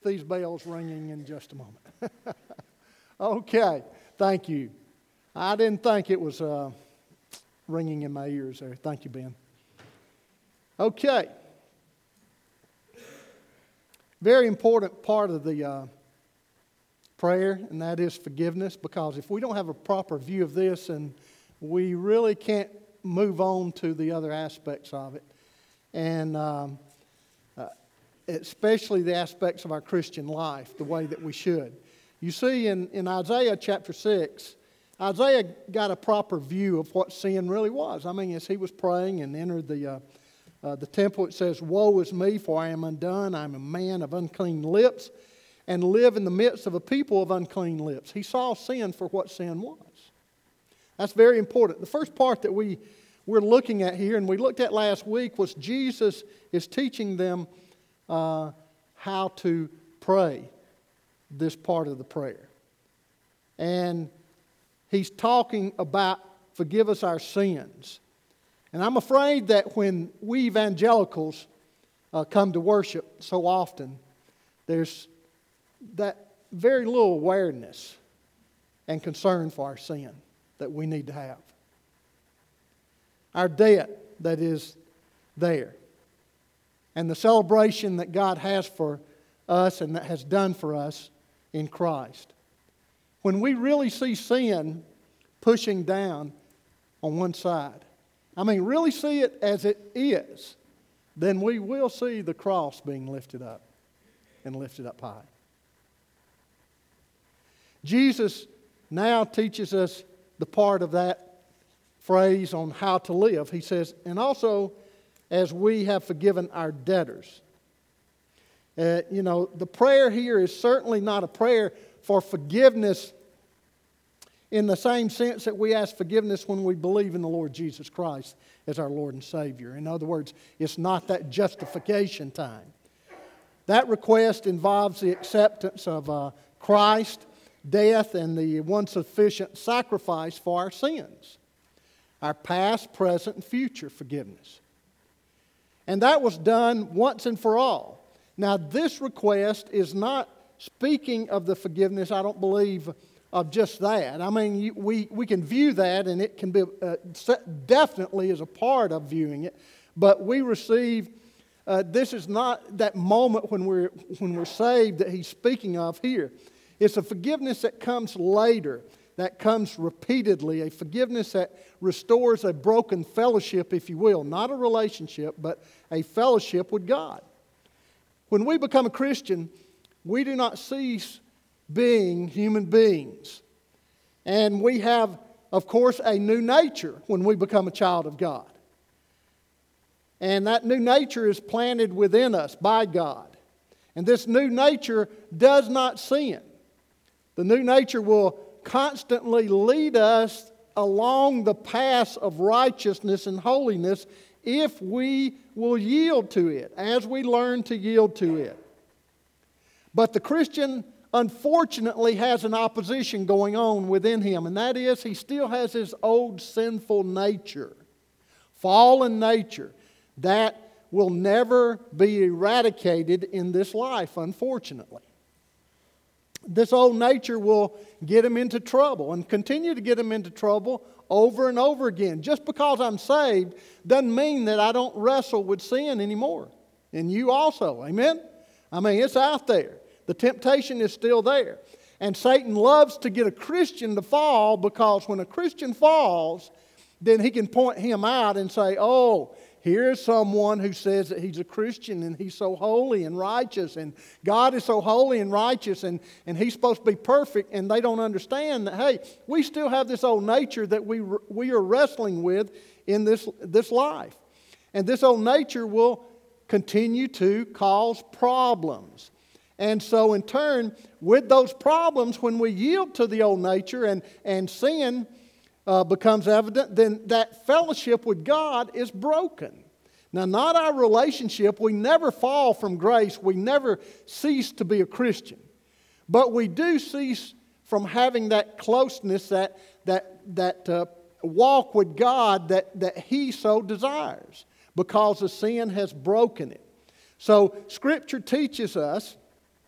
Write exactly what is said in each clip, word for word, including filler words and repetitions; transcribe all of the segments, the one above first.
these bells ringing in just a moment. Okay, thank you. I didn't think it was uh, ringing in my ears there. Thank you, Ben. Okay. Very important part of the uh, prayer, and that is forgiveness, because if we don't have a proper view of this, and we really can't move on to the other aspects of it. And um, uh, especially the aspects of our Christian life, the way that we should. You see, in, in Isaiah chapter six, Isaiah got a proper view of what sin really was. I mean, as he was praying and entered the, uh, uh, the temple, it says, "Woe is me, for I am undone. I am a man of unclean lips, and live in the midst of a people of unclean lips." He saw sin for what sin was. That's very important. The first part that we, we're looking at here, and we looked at last week, was Jesus is teaching them uh, how to pray this part of the prayer. And he's talking about forgive us our sins. And I'm afraid that when we evangelicals uh, come to worship so often, there's that very little awareness and concern for our sin that we need to have. Our debt that is there. And the celebration that God has for us and that has done for us in Christ. When we really see sin pushing down on one side, I mean, really see it as it is, then we will see the cross being lifted up and lifted up high. Jesus now teaches us the part of that phrase on how to live. He says, and also as we have forgiven our debtors. Uh, you know, the prayer here is certainly not a prayer for forgiveness in the same sense that we ask forgiveness when we believe in the Lord Jesus Christ as our Lord and Savior. In other words, it's not that justification time. That request involves the acceptance of uh, Christ, death, and the one sufficient sacrifice for our sins. Our past, present, and future forgiveness. And that was done once and for all. Now, this request is not speaking of the forgiveness, I don't believe, of just that. I mean, you, we, we can view that, and it can be uh, definitely as a part of viewing it. But we receive, uh, this is not that moment when we're, when we're saved that he's speaking of here. It's a forgiveness that comes later, that comes repeatedly, a forgiveness that restores a broken fellowship, if you will. Not a relationship, but a fellowship with God. When we become a Christian, we do not cease being human beings. And we have, of course, a new nature when we become a child of God. And that new nature is planted within us by God. And this new nature does not sin. The new nature will constantly lead us along the path of righteousness and holiness if we will yield to it, as we learn to yield to it. But the Christian, unfortunately, has an opposition going on within him, and that is he still has his old sinful nature, fallen nature, that will never be eradicated in this life, unfortunately. This old nature will get him into trouble and continue to get him into trouble over and over again. Just because I'm saved doesn't mean that I don't wrestle with sin anymore. And you also, amen? I mean, it's out there. The temptation is still there. And Satan loves to get a Christian to fall, because when a Christian falls, then he can point him out and say, oh, here's someone who says that he's a Christian and he's so holy and righteous, and God is so holy and righteous, and, and he's supposed to be perfect, and they don't understand that, hey, we still have this old nature that we, we are wrestling with in this, this life. And this old nature will continue to cause problems. And so in turn, with those problems, when we yield to the old nature and, and sin uh, becomes evident, then that fellowship with God is broken. Now, not our relationship. We never fall from grace. We never cease to be a Christian. But we do cease from having that closeness, that, that, that uh, walk with God that, that He so desires, because the sin has broken it. So Scripture teaches us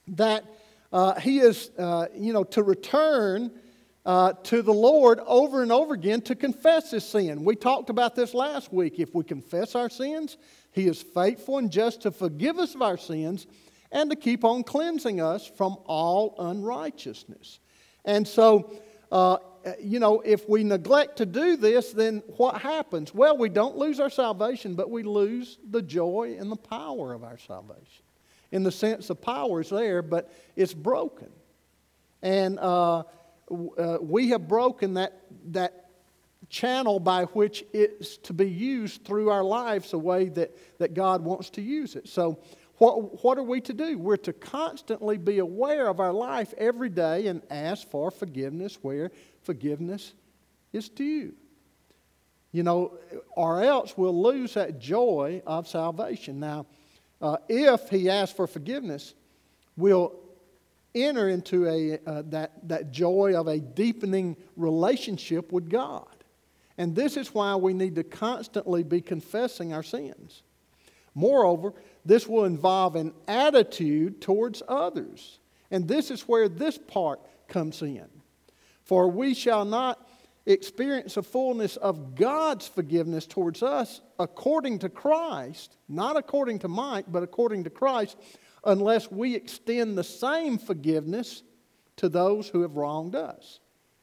that uh, he is, uh, you know, to return uh, to the Lord over and over again to confess his sin. We talked about this last week. If we confess our sins, he is faithful and just to forgive us of our sins and to keep on cleansing us from all unrighteousness. And so, uh, you know, if we neglect to do this, then what happens? Well, we don't lose our salvation, but we lose the joy and the power of our salvation. In the sense, the power is there, but it's broken. And uh, uh, we have broken that, that channel by which it's to be used through our lives the way that, that God wants to use it. So what, what are we to do? We're to constantly be aware of our life every day and ask for forgiveness where forgiveness is due. You know, or else we'll lose that joy of salvation. Now, uh, if he asks for forgiveness, we'll enter into a uh, that, that joy of a deepening relationship with God. And this is why we need to constantly be confessing our sins. Moreover, this will involve an attitude towards others. And this is where this part comes in. For we shall not experience the fullness of God's forgiveness towards us according to Christ, not according to might, but according to Christ, unless we extend the same forgiveness to those who have wronged us.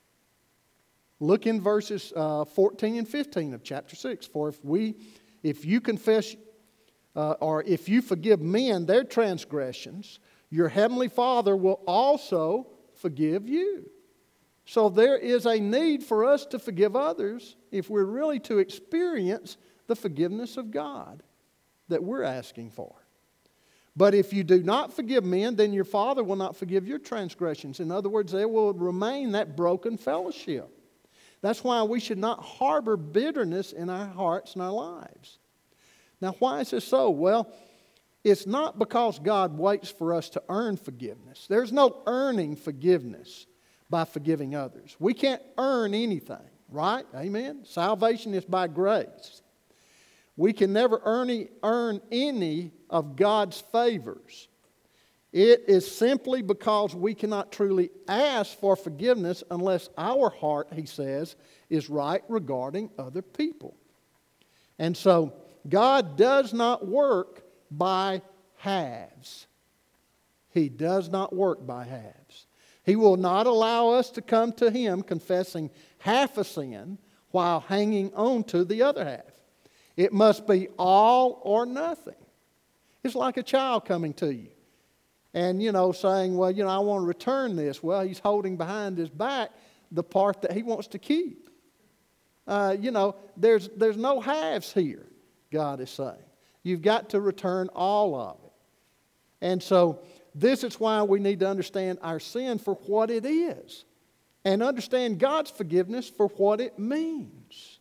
Look in verses uh, fourteen and fifteen of chapter six. For if we, if you confess, uh, or if you forgive men their transgressions, your heavenly Father will also forgive you. So there is a need for us to forgive others if we're really to experience the forgiveness of God that we're asking for. But if you do not forgive men, then your Father will not forgive your transgressions. In other words, there will remain that broken fellowship. That's why we should not harbor bitterness in our hearts and our lives. Now, why is this so? Well, it's not because God waits for us to earn forgiveness. There's no earning forgiveness by forgiving others. We can't earn anything, right? Amen? Salvation is by grace. We can never earn, earn any of God's favors. It is simply because we cannot truly ask for forgiveness unless our heart, he says, is right regarding other people. And so, God does not work by halves. He does not work by halves. He will not allow us to come to Him confessing half a sin while hanging on to the other half. It must be all or nothing. It's like a child coming to you and, you know, saying, well, you know, I want to return this. Well, he's holding behind his back the part that he wants to keep. Uh, you know, there's, there's no halves here, God is saying. You've got to return all of it. And so this is why we need to understand our sin for what it is and understand God's forgiveness for what it means.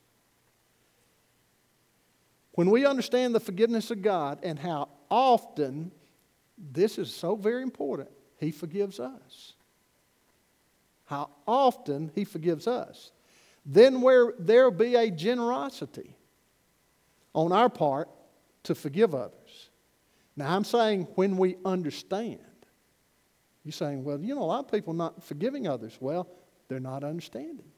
When we understand the forgiveness of God and how often, this is so very important, He forgives us. How often He forgives us. Then where there will be a generosity on our part to forgive others. Now I'm saying when we understand. You're saying, well, you know, a lot of people not forgiving others. Well, they're not understanding.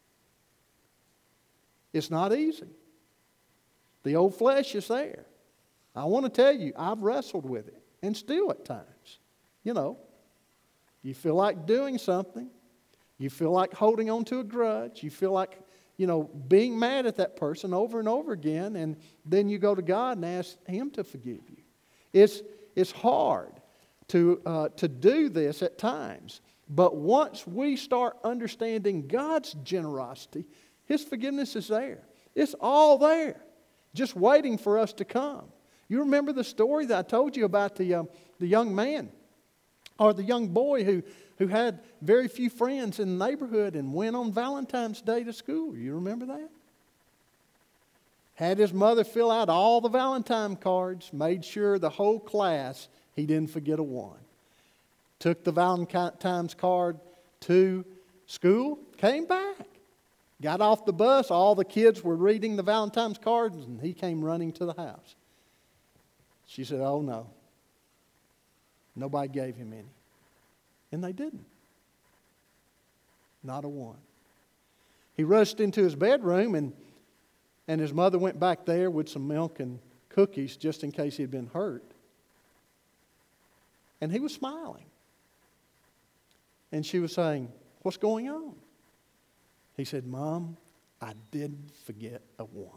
It's not easy. The old flesh is there. I want to tell you, I've wrestled with it, and still at times. You know, you feel like doing something. You feel like holding on to a grudge. You feel like, you know, being mad at that person over and over again, and then you go to God and ask Him to forgive you. It's, it's hard to, uh, to do this at times. But once we start understanding God's generosity, His forgiveness is there. It's all there, just waiting for us to come. You remember the story that I told you about the, uh, the young man or the young boy who, who had very few friends in the neighborhood and went on Valentine's Day to school. You remember that? Had his mother fill out all the Valentine cards, made sure the whole class he didn't forget a one. Took the Valentine's card to school, came back. Got off the bus, all the kids were reading the Valentine's cards, and he came running to the house. She said, oh no, nobody gave him any. And they didn't. Not a one. He rushed into his bedroom, and, and his mother went back there with some milk and cookies just in case he had been hurt. And he was smiling. And she was saying, "What's going on?" He said, "Mom, I did forget a one."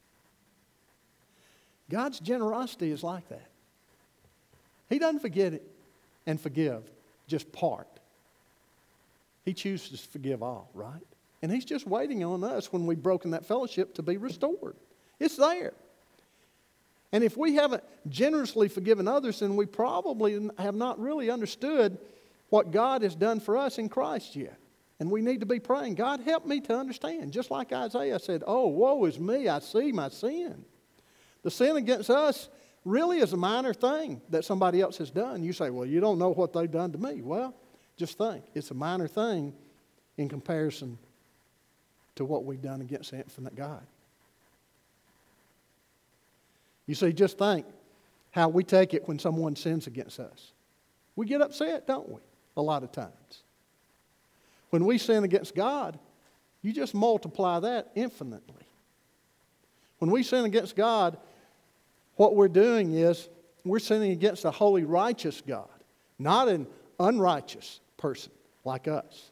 God's generosity is like that. He doesn't forget it and forgive just part. He chooses to forgive all, right? And He's just waiting on us when we've broken that fellowship to be restored. It's there. And if we haven't generously forgiven others, then we probably have not really understood what God has done for us in Christ yet. And we need to be praying, "God, help me to understand." Just like Isaiah said, "Oh, woe is me, I see my sin." The sin against us really is a minor thing that somebody else has done. You say, "Well, you don't know what they've done to me." Well, just think. It's a minor thing in comparison to what we've done against the infinite God. You see, just think how we take it when someone sins against us. We get upset, don't we? A lot of times. When we sin against God, you just multiply that infinitely. When we sin against God, what we're doing is we're sinning against a holy, righteous God, not an unrighteous person like us.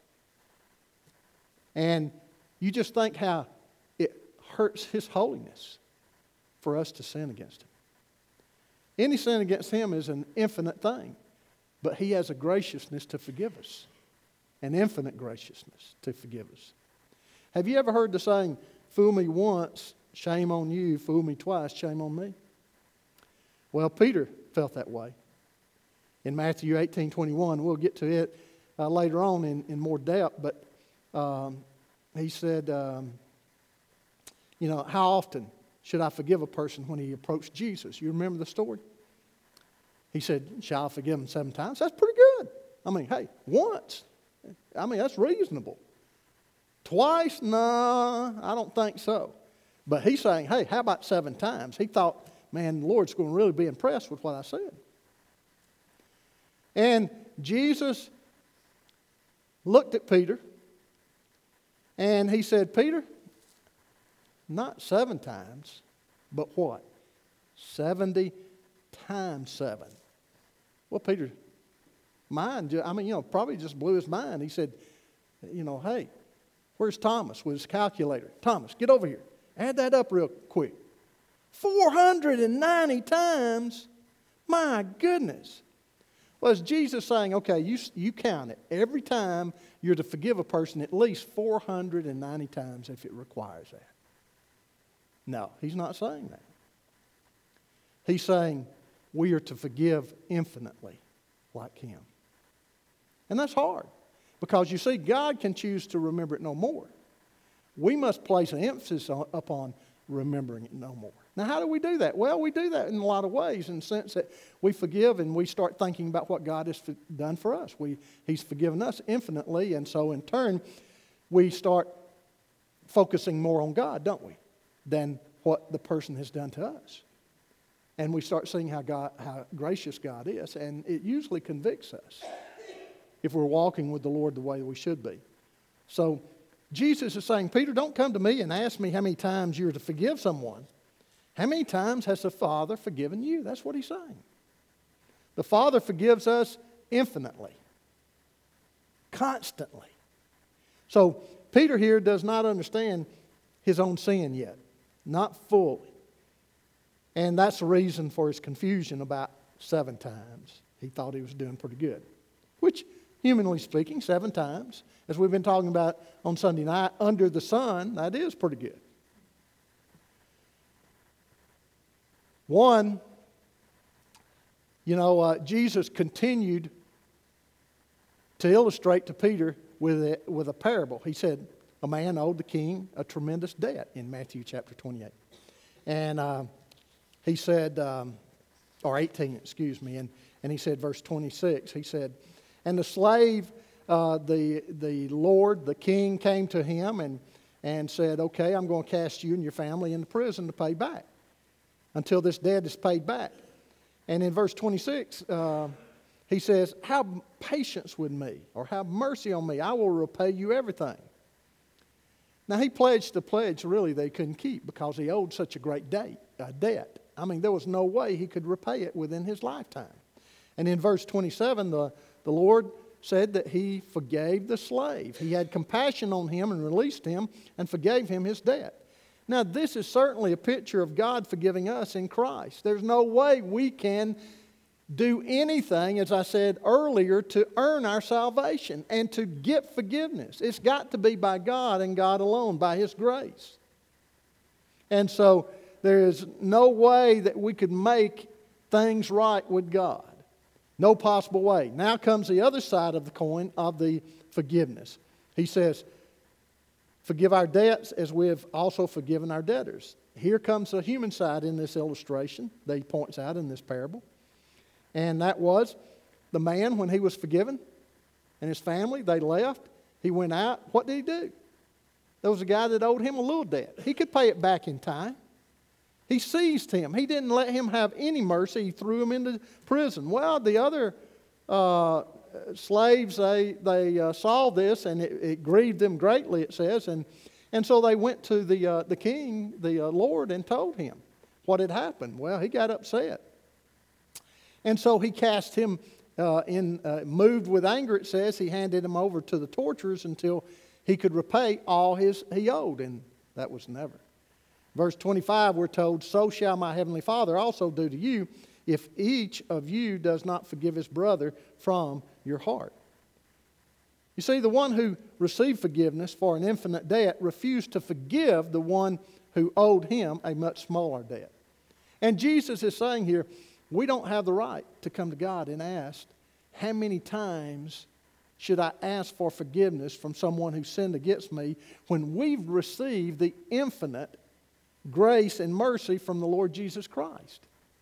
And you just think how it hurts His holiness for us to sin against Him. Any sin against Him is an infinite thing, but He has a graciousness to forgive us, an infinite graciousness to forgive us. Have you ever heard the saying, "Fool me once, shame on you. Fool me twice, shame on me"? Well, Peter felt that way. In Matthew eighteen twenty-one, we'll get to it uh, later on in, in more depth, but um, he said, um, you know, "How often should I forgive a person when he approached Jesus?" You remember the story? He said, "Shall I forgive him seven times?" That's pretty good. I mean, hey, once. I mean, that's reasonable. Twice? No, I don't think so. But he's saying, hey, how about seven times? He thought, man, the Lord's going to really be impressed with what I said. And Jesus looked at Peter and He said, "Peter, not seven times, but what? seventy times seven. Well, Peter, mind, I mean, you know, probably just blew his mind. He said, you know, "Hey, where's Thomas with his calculator? Thomas, get over here. Add that up real quick. four hundred ninety times? My goodness." Well, is Jesus saying, okay, you, you count it. Every time you're to forgive a person at least four hundred ninety times if it requires that. No, He's not saying that. He's saying we are to forgive infinitely like Him. And that's hard because you see, God can choose to remember it no more. We must place an emphasis on, upon remembering it no more. Now, how do we do that? Well, we do that in a lot of ways, in the sense that we forgive and we start thinking about what God has done for us. We, He's forgiven us infinitely, and so in turn, we start focusing more on God, don't we, than what the person has done to us. And we start seeing how God, how gracious God is, and it usually convicts us if we're walking with the Lord the way we should be. So Jesus is saying, Peter, don't come to me and ask me how many times you're to forgive someone. How many times has the Father forgiven you? That's what He's saying. The Father forgives us infinitely, constantly. So Peter here does not understand his own sin yet, not fully. And that's the reason for his confusion about seven times. He thought he was doing pretty good, which, humanly speaking, seven times, as we've been talking about on Sunday night, under the sun, that is pretty good. One, you know, uh, Jesus continued to illustrate to Peter with a, with a parable. He said, a man owed the king a tremendous debt in Matthew chapter twenty-eight. And uh, he said, um, or eighteen, excuse me, and, and he said, verse twenty-six, he said, and the slave, uh, the, the Lord, the king, came to him and, and said, okay, I'm going to cast you and your family into prison to pay back until this debt is paid back. And in verse twenty-six, uh, He says, have patience with me, or have mercy on me. I will repay you everything. Now, he pledged a pledge, really, they couldn't keep because he owed such a great debt. Uh, debt. I mean, there was no way he could repay it within his lifetime. And in verse twenty-seven, the, the Lord said that he forgave the slave. He had compassion on him and released him and forgave him his debt. Now, this is certainly a picture of God forgiving us in Christ. There's no way we can do anything, as I said earlier, to earn our salvation and to get forgiveness. It's got to be by God and God alone, by His grace. And so there is no way that we could make things right with God. No possible way. Now comes the other side of the coin of the forgiveness. He says, forgive our debts as we have also forgiven our debtors. Here comes the human side in this illustration that he points out in this parable. And that was the man, when he was forgiven, and his family, they left. He went out. What did he do? There was a guy that owed him a little debt. He could pay it back in time. He seized him. He didn't let him have any mercy. He threw him into prison. Well, the other uh, slaves, they, they uh, saw this, and it, it grieved them greatly, it says. And, and so they went to the, uh, the king, the uh, Lord, and told him what had happened. Well, he got upset. And so he cast him uh, in, uh, moved with anger, it says. He handed him over to the torturers until he could repay all his he owed, and that was never. Verse twenty-five, we're told, so shall my heavenly Father also do to you if each of you does not forgive his brother from your heart. You see, the one who received forgiveness for an infinite debt refused to forgive the one who owed him a much smaller debt. And Jesus is saying here, we don't have the right to come to God and ask, how many times should I ask for forgiveness from someone who sinned against me when we've received the infinite grace and mercy from the Lord Jesus Christ?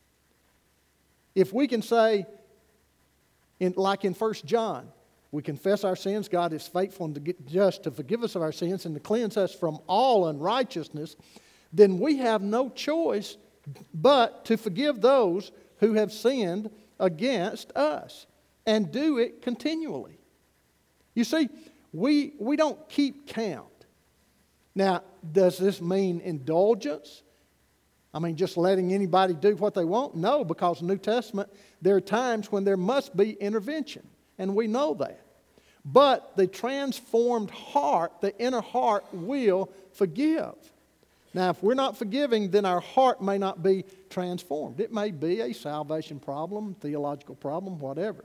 If we can say, in, like in First John, we confess our sins, God is faithful and just to forgive us of our sins and to cleanse us from all unrighteousness, then we have no choice but to forgive those who have sinned against us, and do it continually. You see, we, we don't keep count. Now, does this mean indulgence? I mean, just letting anybody do what they want? No, because in the New Testament, there are times when there must be intervention, and we know that. But the transformed heart, the inner heart, will forgive. Now, if we're not forgiving, then our heart may not be transformed. It may be a salvation problem, theological problem, whatever.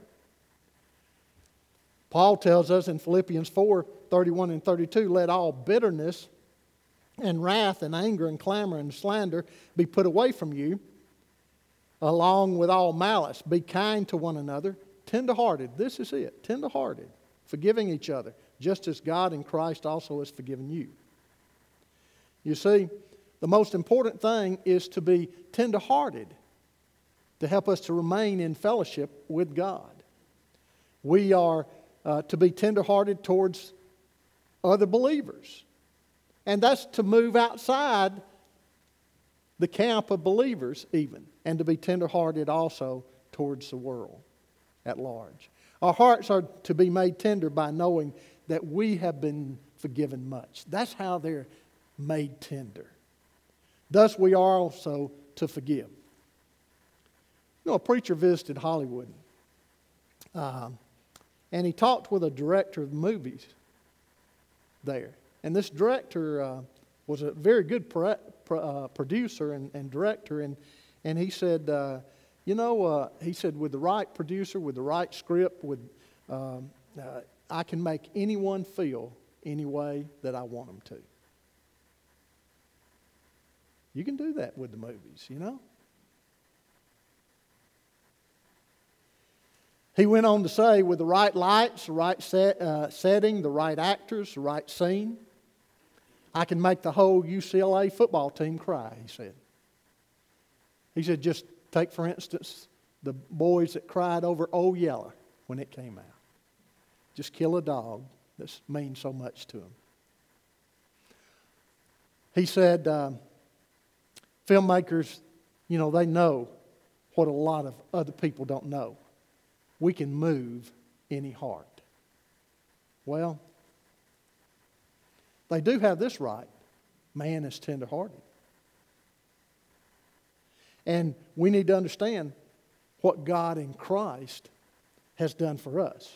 Paul tells us in Philippians four, thirty-one and thirty-two, let all bitterness and wrath and anger and clamor and slander be put away from you, along with all malice. Be kind to one another, tenderhearted. This is it, tenderhearted, forgiving each other, just as God in Christ also has forgiven you. You see, the most important thing is to be tenderhearted to help us to remain in fellowship with God. We are uh, to be tenderhearted towards other believers. And that's to move outside the camp of believers even, and to be tenderhearted also towards the world at large. Our hearts are to be made tender by knowing that we have been forgiven much. That's how they're made tender. Thus we are also to forgive. You know, a preacher visited Hollywood, um, and he talked with a director of movies there. And this director uh, was a very good pro- pro- uh, producer and, and director, and, and he said, uh, you know, uh, he said, with the right producer, with the right script, with um, uh, I can make anyone feel any way that I want them to. You can do that with the movies, you know. He went on to say, with the right lights, the right set, uh, setting, the right actors, the right scene, I can make the whole U C L A football team cry, he said. He said, just take, for instance, the boys that cried over Old Yeller when it came out. Just kill a dog that means so much to them. He said, um, filmmakers, you know, they know what a lot of other people don't know. we can move any heart. Well, they do have this right. Man is tenderhearted. And we need to understand what God in Christ has done for us.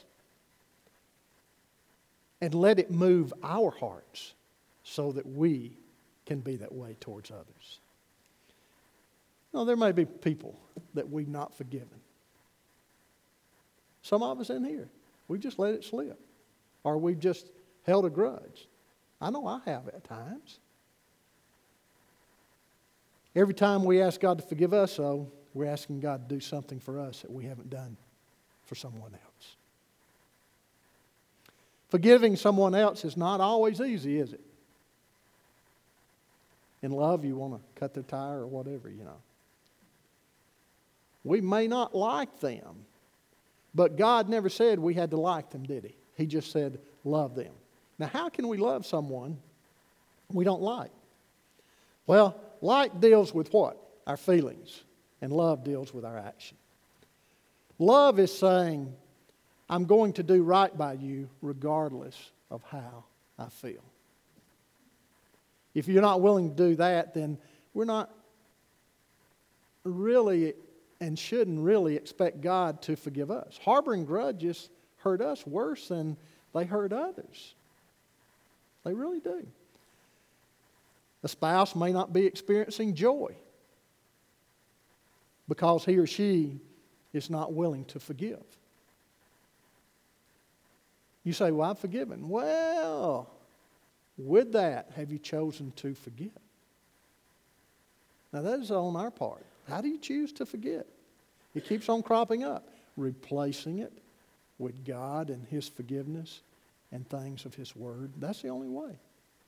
And let it move our hearts so that we can be that way towards others. Now, there may be people that we've not forgiven. Some of us in here, we just let it slip. Or we've just held a grudge. I know I have at times. Every time we ask God to forgive us, though, we're asking God to do something for us that we haven't done for someone else. Forgiving someone else is not always easy, is it? In love, you want to cut their tire or whatever, you know. We may not like them, but God never said we had to like them, did He? He just said, love them. Now, how can we love someone we don't like? Well, like deals with what? Our feelings. And love deals with our action. Love is saying, I'm going to do right by you regardless of how I feel. If you're not willing to do that, then we're not really and shouldn't really expect God to forgive us. Harboring grudges hurt us worse than they hurt others. They really do. The spouse may not be experiencing joy because he or she is not willing to forgive. You say, well, I've forgiven. Well, with that, have you chosen to forget? Now, that is on our part. How do you choose to forget? It keeps on cropping up. Replacing it with God and His forgiveness and things of His Word. That's the only way.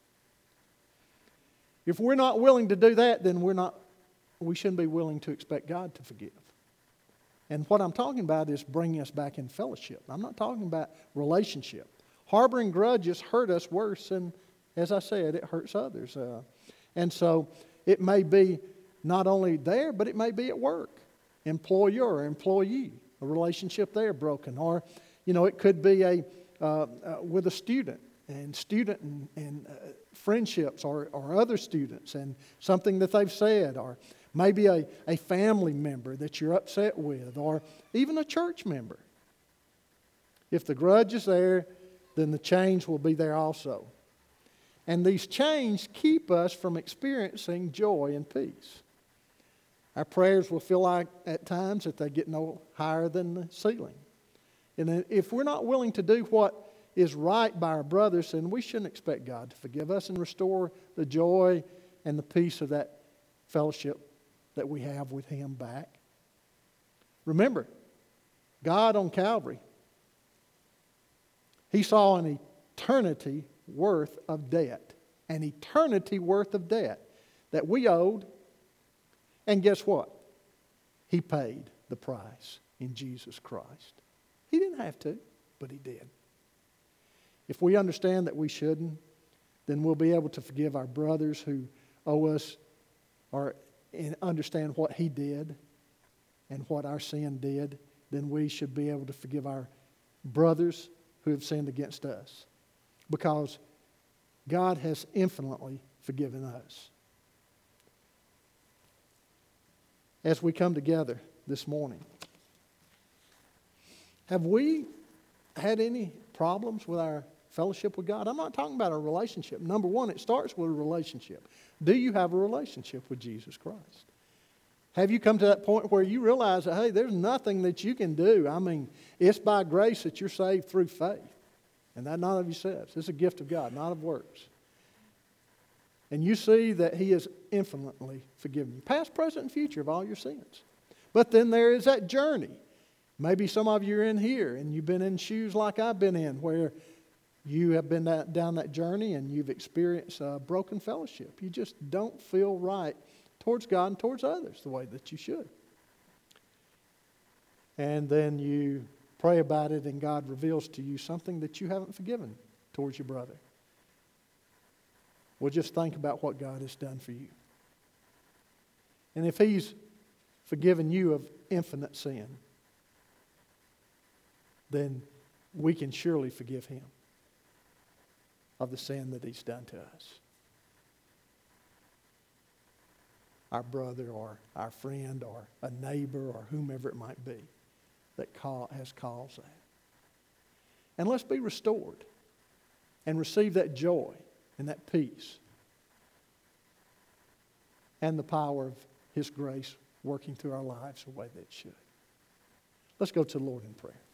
If we're not willing to do that, then we're not, we shouldn't be willing to expect God to forgive. And what I'm talking about is bringing us back in fellowship. I'm not talking about relationship. Harboring grudges hurt us worse than, as I said, it hurts others. Uh, and so it may be not only there, but it may be at work. Employer or employee, a relationship there broken. Or, you know, it could be a uh, uh, with a student and student and, and uh, friendships or, or other students and something that they've said, or maybe a, a family member that you're upset with, or even a church member. If the grudge is there, then the change will be there also. And these chains keep us from experiencing joy and peace. Our prayers will feel like at times that they get no higher than the ceiling. And if we're not willing to do what is right by our brothers, then we shouldn't expect God to forgive us and restore the joy and the peace of that fellowship that we have with Him back. Remember, God on Calvary, He saw an eternity worth of debt. An eternity worth of debt that we owed. And guess what? He paid the price in Jesus Christ. He didn't have to, but He did. If we understand that we shouldn't, then we'll be able to forgive our brothers who owe us, or understand what He did and what our sin did. Then we should be able to forgive our brothers who have sinned against us, because God has infinitely forgiven us. As we come together this morning, have we had any problems with our fellowship with God? I'm not talking about a relationship. Number one, it starts with a relationship. Do you have a relationship with Jesus Christ? Have you come to that point where you realize that, hey, there's nothing that you can do? I mean, it's by grace that you're saved through faith. And that not of yourselves. It's a gift of God, not of works. And you see that He has infinitely forgiven you, past, present, and future, of all your sins. But then there is that journey. Maybe some of you are in here and you've been in shoes like I've been in, where you have been that, down that journey and you've experienced a broken fellowship. You just don't feel right towards God and towards others the way that you should. And then you pray about it and God reveals to you something that you haven't forgiven towards your brother. Well, just think about what God has done for you. And if He's forgiven you of infinite sin, then we can surely forgive him of the sin that he's done to us. Our brother or our friend or a neighbor or whomever it might be that ca- has caused that. And let's be restored and receive that joy and that peace and the power of his grace working through our lives the way that it should. Let's go to the Lord in prayer.